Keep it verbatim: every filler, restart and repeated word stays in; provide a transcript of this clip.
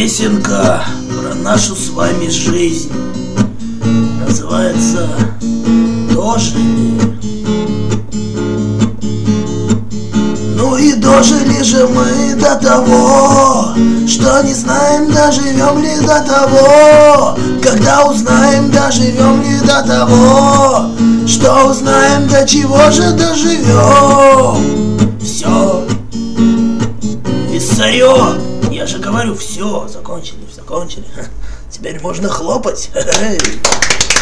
Песенка про нашу с вами жизнь называется «Дожили». Ну и дожили же мы до того, что не знаем, доживем ли до того. Когда узнаем, доживем ли до того, что узнаем, до чего же доживем. Все, Виссарион, я же говорю, все, закончили, закончили. Теперь можно хлопать.